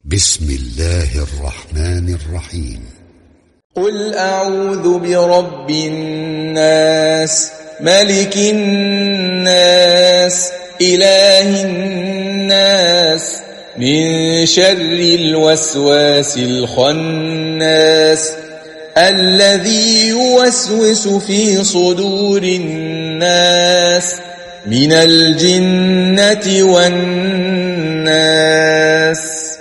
بسم الله الرحمن الرحيم. قل أعوذ برب الناس ملك الناس إله الناس من شر الوسواس الخناس الذي يوسوس في صدور الناس من الجنة والناس.